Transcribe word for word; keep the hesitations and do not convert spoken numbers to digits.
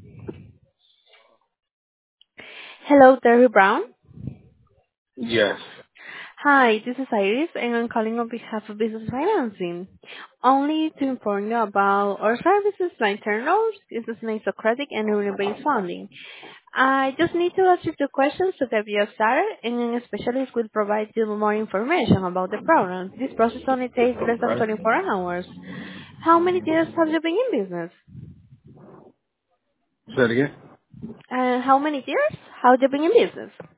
Hello, Terry Brown. Yes. Hi, this is Iris, and I'm calling on behalf of Business Financing. Only to inform you about our services like term loans, business credit, and revenue-based funding. I just need to ask you two questions to get you started, and then a specialist will provide you more information about the program. This process only takes less than Okay. twenty-four hours. How many years have you been in business? Say it again. And how many years have you been in business?